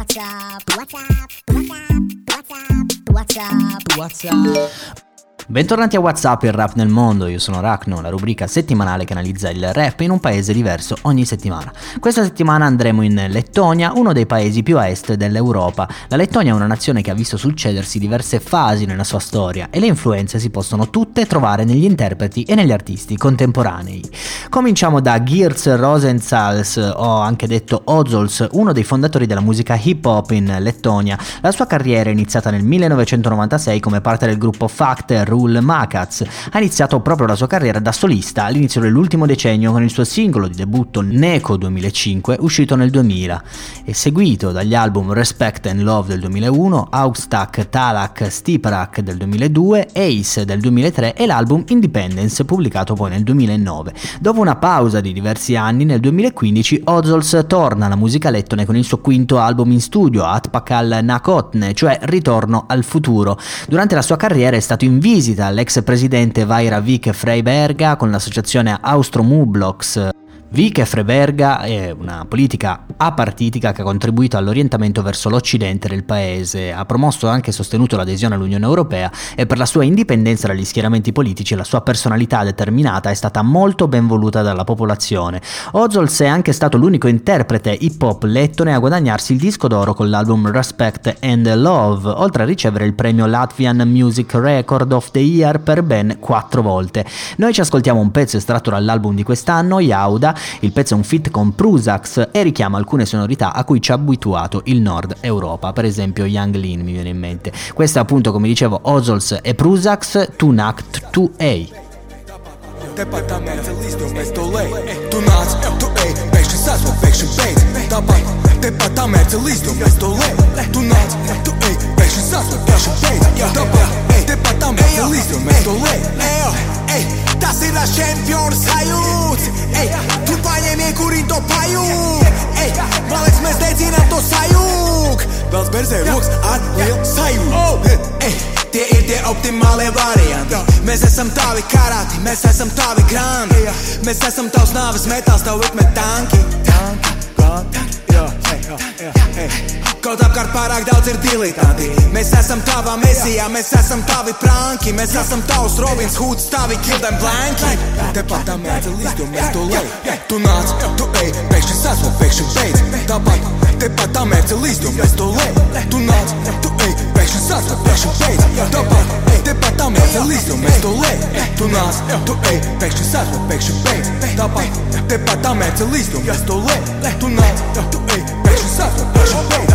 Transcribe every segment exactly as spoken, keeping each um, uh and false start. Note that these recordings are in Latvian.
What's up? What's up? What's up? What's up? What's up? What's up? Bentornati a WhatsApp, il rap nel mondo. Io sono Rachno, la rubrica settimanale che analizza il rap in un paese diverso ogni settimana. Questa settimana andremo in Lettonia, uno dei paesi più a est dell'Europa. La Lettonia è una nazione che ha visto succedersi diverse fasi nella sua storia e le influenze si possono tutte trovare negli interpreti e negli artisti contemporanei. Cominciamo da Geerts Rosenthals, o anche detto Ozols, uno dei fondatori della musica hip hop in Lettonia. La sua carriera è iniziata nel millenovecentonovantasei come parte del gruppo Factor Makats. Ha iniziato proprio la sua carriera da solista all'inizio dell'ultimo decennio con il suo singolo di debutto Neko duemilacinque, uscito nel duemila, e seguito dagli album Respect and Love del duemilauno, Austak Talak Stiparak del duemiladue, Ace del duemilatré e l'album Independence, pubblicato poi nel duemilanove. Dopo una pausa di diversi anni, nel duemilaquindici Ozols torna alla musica lettone con il suo quinto album in studio, Atpakal Nakotne, cioè Ritorno al futuro. Durante la sua carriera è stato in visita all'ex presidente Vaira Vike Freiberga con l'associazione Austro-Mublox. Vike Freiberga è una politica apartitica che ha contribuito all'orientamento verso l'occidente del paese, ha promosso e anche sostenuto l'adesione all'Unione Europea e per la sua indipendenza dagli schieramenti politici e la sua personalità determinata è stata molto ben voluta dalla popolazione. Ozols è anche stato l'unico interprete hip hop lettone a guadagnarsi il disco d'oro con l'album Respect and Love, oltre a ricevere il premio Latvian Music Record of the Year per ben quattro volte. Noi ci ascoltiamo un pezzo estratto dall'album di quest'anno, Yauda. Il pezzo è un feat con Prusax e richiama alcune sonorità a cui ci ha abituato il Nord Europa, per esempio Young Lean mi viene in mente. Questo è appunto, come dicevo, Ozols e Prusax, Tunact to A. Tas ir čempionu sajūts, ej, tu paņēmi kurī to pajūg, ej, man liekas mēs dedzinām to sajūg, vēl spērsē rokas ar lielu sajūgu, ej, tie ir tie optimālie varianti, mēs esam tavi karāti, mēs esam tavi grandi, mēs esam tavs nāves metāls, tavu ritme tanki, tanki, tanki, jā, ej, jā, ej. Kaut apkārt pārāk daudz ir diletanti. Mēs esam tavā mesijā, mēs esam tavi pranki, mēs esam tavs Robins Hoods, tavi Kildem Blanki. Tepat tā mēdzi līst, jo mēs to lej. Tu nāc, tu ej, pēkšņi sasver, pēkšņi beidz. Tāpat, tepat tā mēdzi līst, jo mēs to lej. Tu nāc, tu ej, pēkšņi sasver, pēkšņi beidz. Tāpat, tepat tā mēdzi līst, jo mēs to lej. Tu nāc, tu ej, pēkšņi sasver, pēkšņi beidz. Tāpat, tepat tā mēdzi līst, jo mēs to lej. Tu nāc, tu ej, pēkšņi sasver, pēkšņi beidz.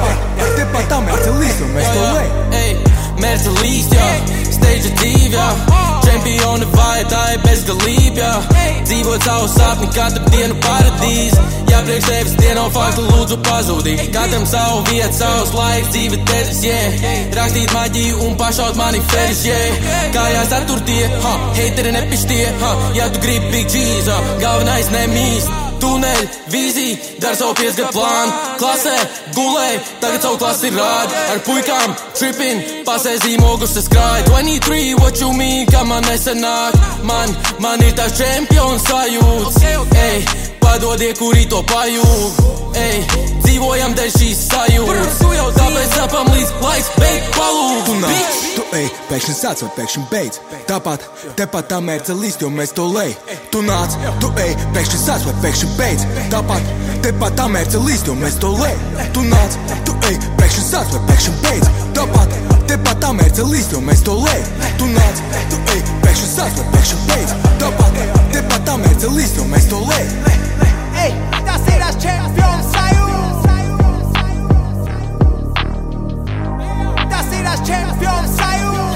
Te pat tā mērķa līdz, un mēs to lej. Ej, mērķa līdz, jā, stage dzīv, jā, čempioni vai, tā ir bezgalība, jā, dzīvot savu sapni, katru dienu paradīzi, jā, priekš tevis dieno faktu lūdzu pazūdīt, katram savu vietu, savs laiks, dzīve tevis, jē, rakstīt maģiju un pašaut mani feris, jē, kājās atturtie, ha, heiteri nepištie, ha, ja tu gribi big G's, ha, galvenais nemīst. Tuneļi, vīzija, dar savu piesgadu plānu, klasē, gulēj, tagad savu klasi rādi, ar puikām, trippin, pasē zīmogus es krāju, divdesmit trīs, what you mean, ka man nesenāk, man, man ir tās čempions sajūts, ej, padodie, kuri to pajūg, ej, dzīvojam dēļ šīs sajūtas, tāpēc sapam līdz laiks beigt palūg, tu nāc, tu ej, pēkšņi sāc vai pēkšņi beidz, tāpat, tepat tā mērķa līst, jo mēs to lej, tu nāc, tu ej, pēkšņi sāc vai pēkšņi beidz, tāpat, tepat tā mērķa līst, jo mēs to lej, tu nāc, tu ej, pēkšņi sāc vai pēkšņi beidz, tāpat, tepat tā mērķa līst, jo mēs to lej, tu nāc, tu ej, pēkšņi sāc vai pēkšņi beidz, tāpat, tepat tā mērķa līst, jo mēs to lej. Ej, tas ir tas čempions sajūts, tas ir tas čempions sajūts.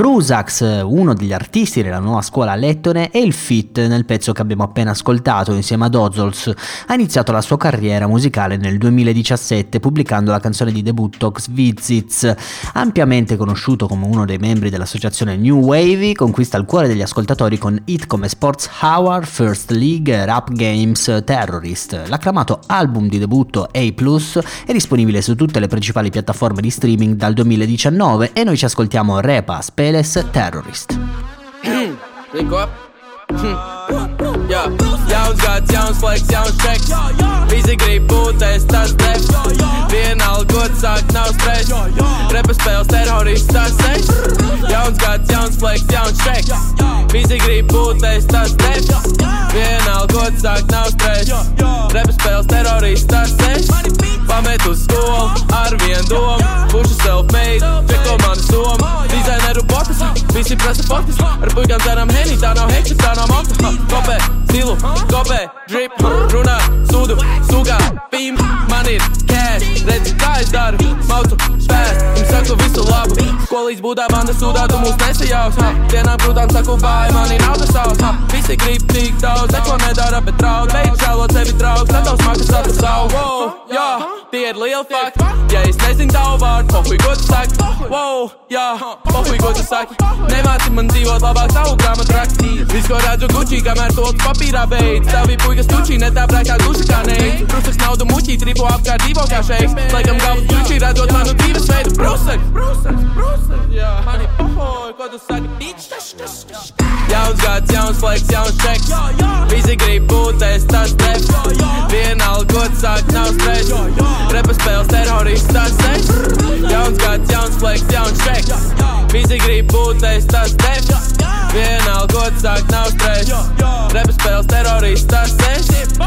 Brusax, uno degli artisti della nuova scuola lettone, e il feat nel pezzo che abbiamo appena ascoltato insieme ad Ozols. Ha iniziato la sua carriera musicale nel duemiladiciassette pubblicando la canzone di debutto Xviziz. Ampiamente conosciuto come uno dei membri dell'associazione New Wavy, conquista il cuore degli ascoltatori con hit come Sports Hour, First League, Rap Games, Terrorist. L'acclamato album di debutto A plus è disponibile su tutte le principali piattaforme di streaming dal duemiladiciannove e noi ci ascoltiamo Repa Speles Terrorist. Ja, jauns gads, jauns flex, jauns checks. Visi grib būt, es tas steps. Vienalga gods sāk, nav stress. Repa spēles, terorists, tas seks. Jauns gads, jauns flex, jauns checks. Visi grib būt, es tas steps. Vienalga gods sāk, nav stress. Repa spēles, terorists, tas seks. Pamet uz skolu, ar vien domu. Pušu self-made, čeko mani somu. Dizaineru botas, visi prasa fotas. Ar puikām dzeram heni, tā nav hekta, tā nav mota. Kopē, stilu, kopē, drip, runā, sūdu, sūgā, pīm, man ir cash. Redzi, kā es daru, maucu, spēst, jums saku visu labu. Skolīs būdā banda sūdā, tu mūs nesajaus, ha. Dienām grūtām saku bāj, man ir naudas savs, ha. Visi grib tik daudz, neko nedara, bet draud. Beidz žēlot sevi draug, satavs makas atras savu. Wow, jā, tie ir lieli fakti. Ja es nezinu tavu vārdu, pohuj, ko tu saki. Wow, jā, pohuj, ko tu saki. Nemāci man dzīvot labāk tavu grāmatu rakstī. Viss, ko redzu Gucci, kamēr tolts papīrā beidz. Tavi puikas tučī, netāprā kā duša kā neidz. Brusaks naudu muķī, tripo apkārt divo kā šeiks. Laikam galvas tučī, redzot manu dzīves veidu. Brusaks, brusaks, brusaks, jā. Mani pohuj, ko tu saki. Jauns gads, jauns flex, jauns checks. Visi grib būt, es tas steps. Vienalga gods sāk, nav stress. Repa spēles, terorists, tas seks. Jauns gads, jauns flex, jauns checks. Visi grib būt, es tas steps. Vienalga gods sāk, nav stress. Repa spēles, terorists, tas seks.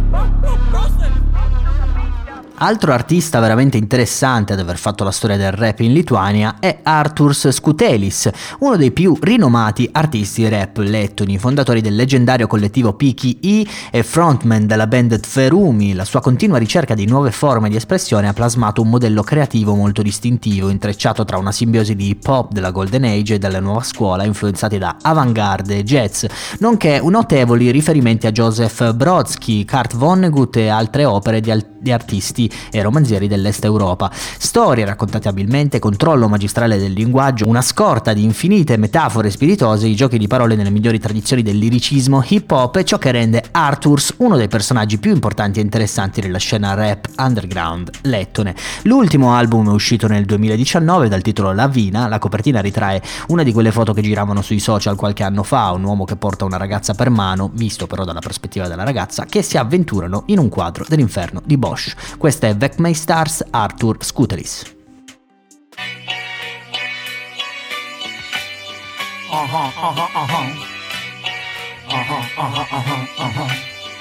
Altro artista veramente interessante ad aver fatto la storia del rap in Lituania è Artūrs Skutelis, uno dei più rinomati artisti rap lettoni, fondatori del leggendario collettivo P K I e frontman della band Tverumi. La sua continua ricerca di nuove forme di espressione ha plasmato un modello creativo molto distintivo, intrecciato tra una simbiosi di hip hop della Golden Age e della nuova scuola, influenzati da avant-garde e jazz, nonché notevoli riferimenti a Joseph Brodsky, Kurt Vonnegut e altre opere di, al- di artisti e romanzieri dell'Est Europa. Storie raccontate abilmente, controllo magistrale del linguaggio, una scorta di infinite metafore spiritose, i giochi di parole nelle migliori tradizioni del liricismo hip hop è ciò che rende Artūrs uno dei personaggi più importanti e interessanti della scena rap underground lettone. L'ultimo album è uscito nel duemiladiciannove dal titolo Lavina. La copertina ritrae una di quelle foto che giravano sui social qualche anno fa, un uomo che porta una ragazza per mano, visto però dalla prospettiva della ragazza, che si avventurano in un quadro dell'inferno di Bosch. Questa è Vekmeistars Artūrs Skutelis. Aha, aha, aha. Aha, aha, aha, aha.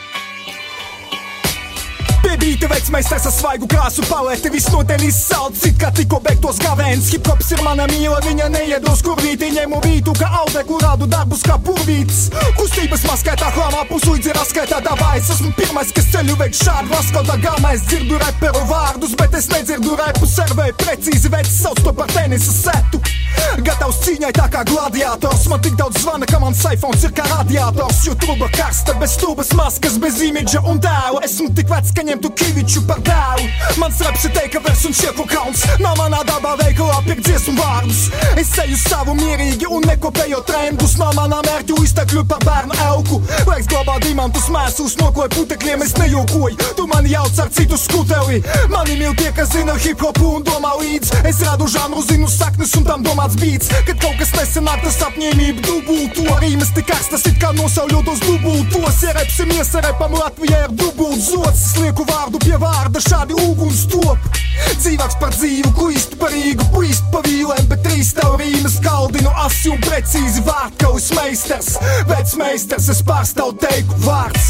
Bībīte vecmeistars ar svaigu krāsu paleti, viss noteļ izsalts, it kā tikko beigtos gavēns. Hiphops ir mana mīla, viņa neiedos kurvīti, ņemu vītu, kā audē, kur rādu darbus kā purvīts. Kustības maskaitā hlāmā puslīdzi raskaitā davājs. Esmu pirmais, kas ceļu veik šādu vaskaudā gāmā. Es dzirdu reperu vārdus, bet es nedzirdu repu. Servēju precīzi, vecs sauc to par tenisa setu. Gatavs cīņai tā kā gladiators. Man tik daudz zvana, ka man saifons ir kā radiators. YouTube karsta, bez stūbas maskas, bez imidža un tēla. Esmu tik vecs, ka ņemtu Kiviču par dēlu. Mans raps ir teika vers un šieku kauns. Nav manā dabā veikalā pirkt dziesmu vārdus. Es eju savu mierīgi un nekopēju trendus. Nav manā mērķu iztekļu par bērnu elku. Laiks glabā dimantus mēsus, nokoju putekļiem, es nejokoju. Tu mani jauc ar citu skuteli. Mani mīl tie, kas zina hip-hopu un domā līdz. Es radu žanru, zinu saknes un tam domāts beats. Kad kaut kas nesenāk, tas apņēmība dubulto. Rīmes tik karstas, it kā nosauļotos dubultos. Ja reps ir miesa, repam Latvijai ir dubult zots. Es lieku vārdu pie vārda, šādi uguns top. Dzīvāks par dzīvu, klīst par Rīgu, plīst pa vīlēm, bet trīs tev rīmes kaldinu asi un precīzi vārdkaulis meistars. Vecmeistars, es pārstāvu teiku vārds.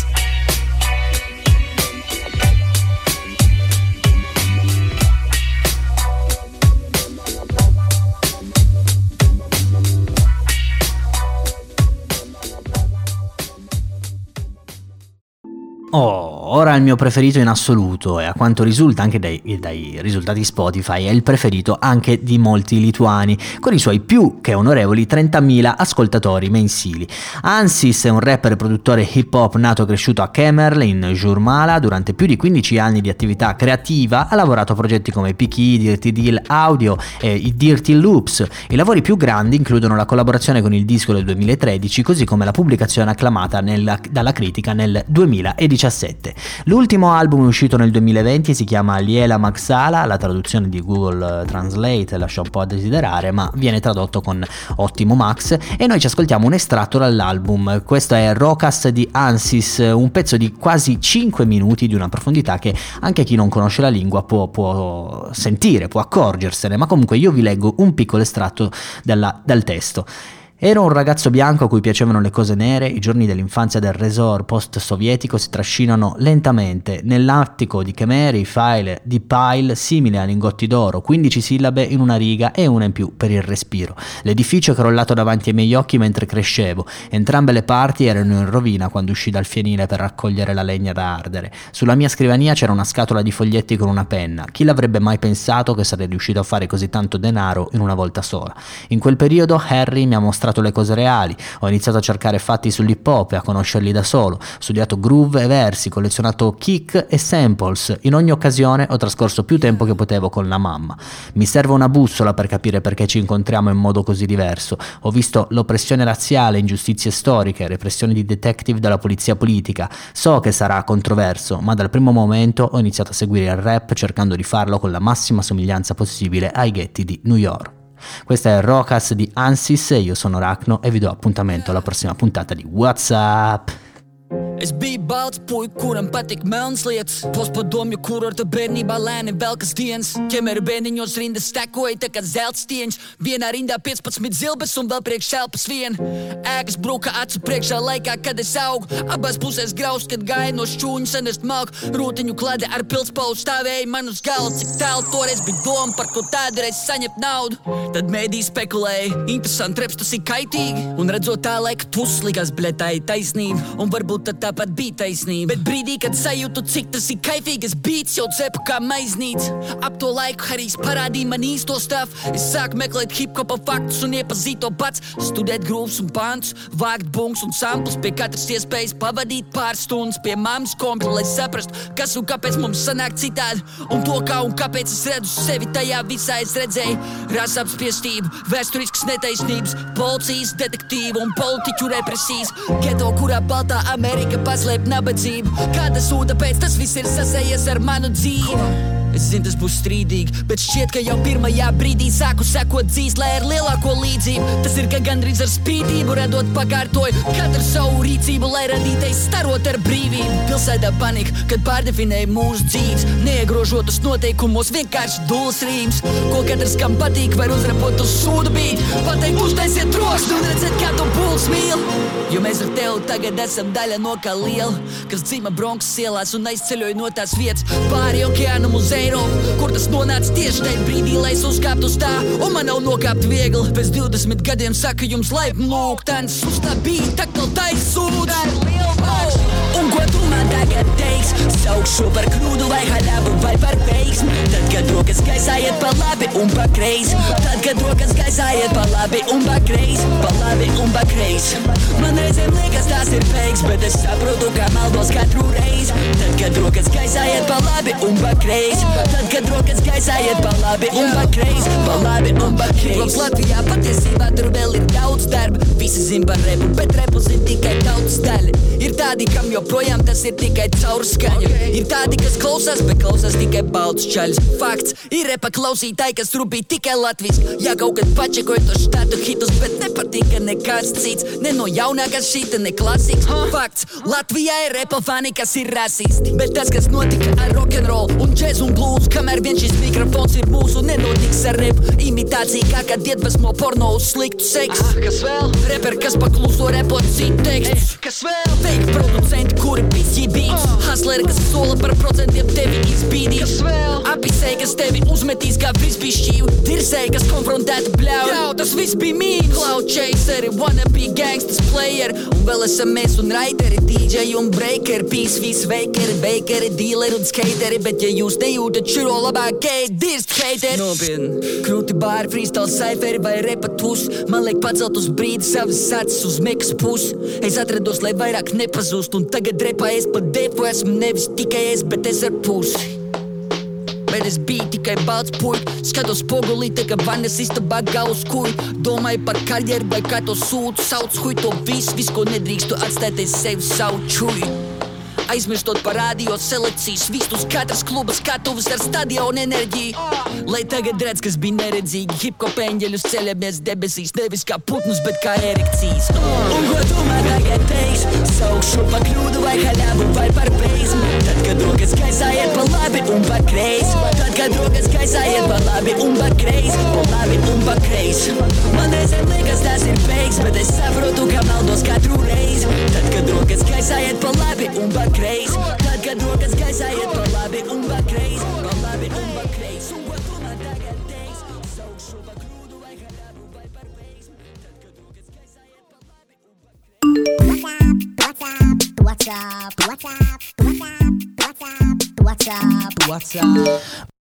Oh, ora tuttora il mio preferito in assoluto e a quanto risulta anche dai, dai risultati Spotify è il preferito anche di molti lituani, con i suoi più che onorevoli trentamila ascoltatori mensili. Ansis è un rapper e produttore hip hop nato e cresciuto a Kemerl in Jurmala. Durante più di quindici anni di attività creativa ha lavorato a progetti come P K, Dirty Deal Audio e i Dirty Loops. I lavori più grandi includono la collaborazione con il disco del duemilatredici, così come la pubblicazione acclamata nella, dalla critica nel duemiladiciassette. L'ultimo album è uscito nel duemilaventi e si chiama Liela Maxala. La traduzione di Google Translate lascia un po' a desiderare, ma viene tradotto con ottimo Max, e noi ci ascoltiamo un estratto dall'album. Questo è Rocas di Ansis, un pezzo di quasi cinque minuti di una profondità che anche chi non conosce la lingua può, può sentire, può accorgersene, ma comunque io vi leggo un piccolo estratto dalla, dal testo. Ero un ragazzo bianco a cui piacevano le cose nere, i giorni dell'infanzia del resort post-sovietico si trascinano lentamente. Nell'attico di Kemeri, file di pile simile a lingotti d'oro, quindici sillabe in una riga e una in più per il respiro. L'edificio è crollato davanti ai miei occhi mentre crescevo. Entrambe le parti erano in rovina quando uscì dal fienile per raccogliere la legna da ardere. Sulla mia scrivania c'era una scatola di foglietti con una penna. Chi l'avrebbe mai pensato che sarei riuscito a fare così tanto denaro in una volta sola? In quel periodo Harry mi ha mostrato le cose reali, ho iniziato a cercare fatti sull'hip hop e a conoscerli da solo, ho studiato groove e versi, collezionato kick e samples, in ogni occasione ho trascorso più tempo che potevo con la mamma. Mi serve una bussola per capire perché ci incontriamo in modo così diverso, ho visto l'oppressione razziale, ingiustizie storiche, repressione di detective della polizia politica, so che sarà controverso, ma dal primo momento ho iniziato a seguire il rap cercando di farlo con la massima somiglianza possibile ai ghetti di New York. Questa è Rocas di Ansis e io sono Rachno e vi do appuntamento alla prossima puntata di What's Up. Es biju balts puika, kuram patik melns lietas. Postpadomju kurorta bērnībā lēni velkas dienas. Ķemera bēniņos rinda stekoja tā kā zelts stieņš. Vienā rindā piecpadsmit zilbes un vēl priekš šelpas vien. Ēkas bruka acu priekšā laikā, kad es augu. Abās pusēs graust, kad gāja no šķūņa sanest malku. Rūtiņu klade ar pildspalvu stāvēja man uz galva. Cik tālu toreiz bija doma, par ko tādreiz saņemt naudu. Tad mēdī spekulēja, interesanti reps tas ir kaitīgi. Un redzot tā laika tus, likās, bļet, tā ir taisnība. Un varbūt tad tāpat bija taisnība. Bet brīdī, kad sajūtu, cik tas ir kaifīgas beats, jau cepu kā maiznīts. Ap to laiku Harijs parādīja man īsto stuff. Es sāku meklēt hip-hopa faktus un iepazīt to pats. Studēt grūvs un pantus, vākt bunks un samples. Pie katras iespējas pavadīt pāris stundas pie mammas kompra, lai saprastu, kas un kāpēc mums sanāk citādi. Un to, kā un kāpēc es redzu sevi tajā visā, es redzēju rasa apspiestību, vēsturiskas netaisnības, policijas, detektīvu un politiķu represijas. Geto, kurā baltā Amerika paslēp nabadzību. Kāda sūda pēc tas viss ir sasējies ar manu dzīvi. Es zinu, tas būs strīdīgi, bet šķiet, ka jau pirmajā brīdī sāku sekot dzīves, lai ar lielāko līdzību. Tas ir, ka gandrīz ar spītību radot pakārtoju katru savu rīcību, lai radītais starot ar brīvību. Pilsētā panika, kad pārdefinēja mūsu dzīves, neiegrožotus noteikumos, vienkārši dūles rīms. Ko katrs, kam patīk, var uzrapot uz sūdu bīt, pateikt, uztaisiet troksni un redzēt, kā to būs mīl. Jo mēs ar tevi tagad esam daļa no kā liela, kas dzīva Bronxas ielās un aizceļoja no tās vietas pāri okeānam uz Eiropu, kur tas nonāca tieši tajā brīdī, lai es uzkāptu uz tā, un man nav nokāpt viegli. Pēc divdesmit gadiem saka jums laipni lūgtens, uz tā bija tā kā taisūda. Oh. Un ko tu man tagad teiks? Saukšu par kļūdu vai haļavu vai par veiksmi? Tad, kad rokas gaisā iet pa labi un pa kreisi. Tad, kad rokas gaisā iet pa labi un pa kreisi. Pa labi un pa kreisi. Man reizēm liekas tās ir feiks, bet es saprotu, kā maldos katru reizi. Tad, kad rokas gaisā iet pa labi un pa kreisi. Tad, kad rokas gaisā iet pa labi un pa kreisi. Pa labi un pa kreisi. Mums Latvijā patiesībā tur vēl ir daudz darba. Visi zin par repu, bet repu zin tikai tautas daļa. Ir tādi, kam joprojām tas ir tikai caurskaņa. Ir tādi, kas klausās, bet klausās tikai balts čaļus. Fakts, ir repa klausītāji, kas rūpī tikai latviski. Jā, kaut kad pačekoja to štātu hitus, bet nepatika nekāds cits. Ne no jaunākās šīta, ne klasiks. Fakts, Latvijā ir repa fani, kas ir rasisti. Bet tas, kas notika ar rock'n'roll un jazz un blues, kamēr Tomēr viens šis mikrofons ir mūsu, nenotiks ar rep. Imitācija kā kad iedvesmo porno uz sliktu seksu. Aha, kas vēl? Reperi, kas pakluso repot citu tekstus. Kas vēl? Fake producenti, kuri pisji beats. Hustleri, kas sola par procentiem tevi izbīdīs. Kas vēl? Apisēji, kas tevi uzmetīs kā frisbee šķīvu. Tirsēji, kas konfrontēta bļauj. Jau, tas viss bija mīgs. Cloud chaseri, wannabe gangsters player. Un vēl esam mēs un raiteri, D J un breakeri. Peace, peace, vakeri, bakeri, dealeri un skateri. Bet ja jūs nejūtat širo labāk, ej, dirst hateri. Nopietni. Krūti bāri, freestyle saiferi vai repatus. Man liek pacelt uz brīdi savas acis uz mekas pusi. Es atrados, lai vairāk nepazūst. Un tagad repā es pa defu esmu nevis tikai es, bet es ar pusi. Bet es biju tikai balts puļ. Skatos spogulī, tā kā vanas istabā galvas kuļ. Domāju par karjeru vai kā to sūtu. Sauc huj to visu, visu, ko nedrīkstu atstāt aiz sevi savu čuju. Aizmirstot par radio selekcijas vistus, katras kluba skatuves ar stadionu enerģiju. Lai tagad redz, kas bija neredzīgi. Hip-hop eņģeļus ceļamies debesīs, nevis kā putnus, bet kā erekcijas. Un ko tu man tagad teiksi? Saukšu pa kļūdu vai haļavu vai par beizmu. Tad, kad rokas gaisā iet pa labi un pa kreisi. Tad, kad rokas gaisā iet pa labi un pa kreisi. Pa labi un pa kreisi. Man reizēm liekas, tas ir beigs, bet es saprotu, ka maldos katru reizi. Tad, kad rokas gaisā iet pa labi un pa kreisi. Tad, kad rokas gaisā iet pa labi un pa kreisi. Pa labi un pa kreisi. Un ko tu man tagad teiksi? Saukšu pa kļūdu vai haļavu vai par beizmu. Tad, kad rokas gaisā iet pa labi un pa kreisi. What's up? What's up? What's up? What's up? What's up? What's up?